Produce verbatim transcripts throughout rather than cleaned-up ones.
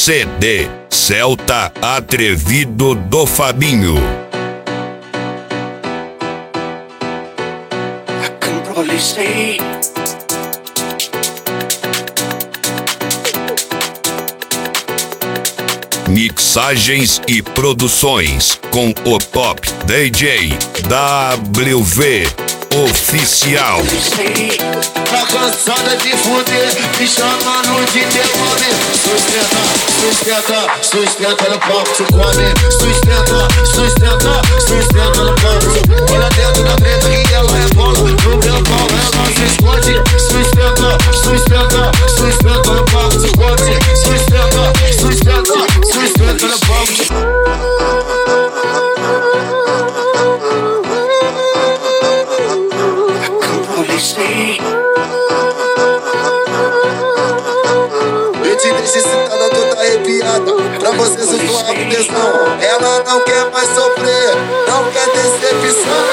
C D Celta Atrevido do Fabinho. I can probably say Mixagens e produções com o Top D J W V Oficial. Tá cansada de fuder, me chamando de demônio. Sustenta, sustenta, sustenta no palco, te come. Sustenta, sustenta, sustenta no palco. Olha dentro da treta que ela rebola. No meu pau ela se esconde. Sustenta, sustenta, sustenta no palco, te come. Sustenta, sustenta, sustenta no palco, te come. Eu te deixo excitada, toda arrepiada. Pra você sussurrar pro tesão. Ela não quer mais sofrer, não quer decepção.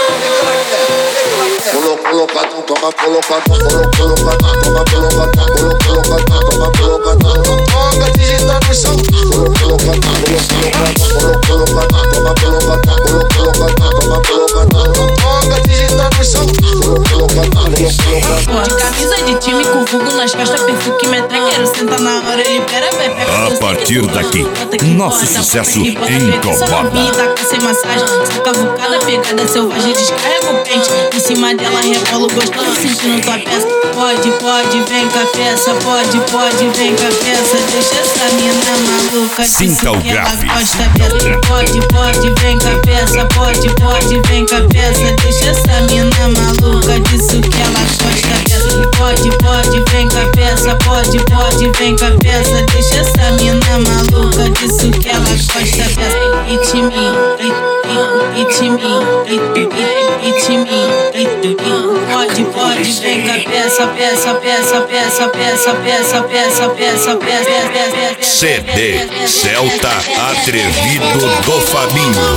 Colocadão, toma colocadão, colocadão, toma colocadão, colocadão, toma colocadão. Toca, digita no chão. Colocadão, colocadão, colocadão, toma colocadão, colocadão, toma colocadão. Toca, digita no chão. Colocadão, de camisa de time com vulgo nas costas, perfil que me quero sentar na hora, ele pera, pera. A partir daqui, nosso sucesso incomoda. Taca sem massagem, sua cavucada, pegada selvagem, descarrega o pente. Em cima dela rebolo, gostoso, sentindo tua peça. Pode, pode, vem com a peça. Pode, pode, vem com a peça. Deixa essa mina maluca, sinta o grave. Pode, pode, vem com a peça. Pode, pode, vem com a peça. Deixa essa mina maluca, disso que ela gosta dessa. Pode, pode, vem com a peça. Pode, pode, vem com a peça. Deixa essa mina maluca, disso que ela gosta dessa. It me, it me, it me. Pode, pode, vem com a peça, peça, peça, peça, peça, peça, peça, peça, peça. C D Celta Atrevido do Fabinho.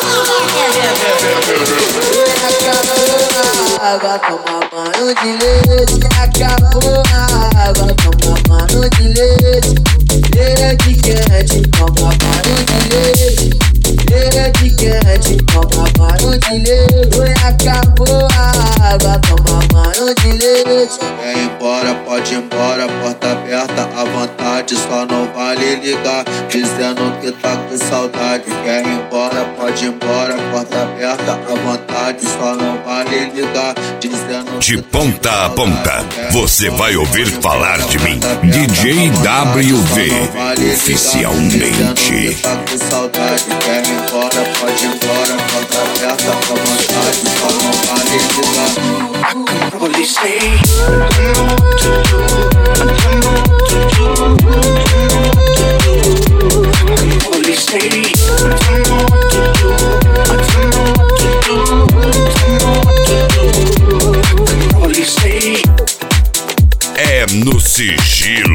Água, toma banho de leite, acabou a água, toma banho de leite, leite quente, toma banho de leite, leite quente, toma banho de leite, acabou a água, toma banho de leite. Quer ir embora, pode ir embora, porta aberta à vontade, só não vale ligar, dizendo que tá com saudade. Quer ir embora, pode ir embora, porta aberta à vontade, só não vale ligar, dizendo de ponta a ponta, você vai ouvir falar de mim, D J W V Oficialmente. Tá com saudade, quer ir embora, pode ir embora, porta aberta à vontade, só não vale ligar. I can probably say I don't know what to do. I don't know what to do. I can probably say I don't know what to do. I don't know what to do. I don't know what to do. I can probably say é no sigilo.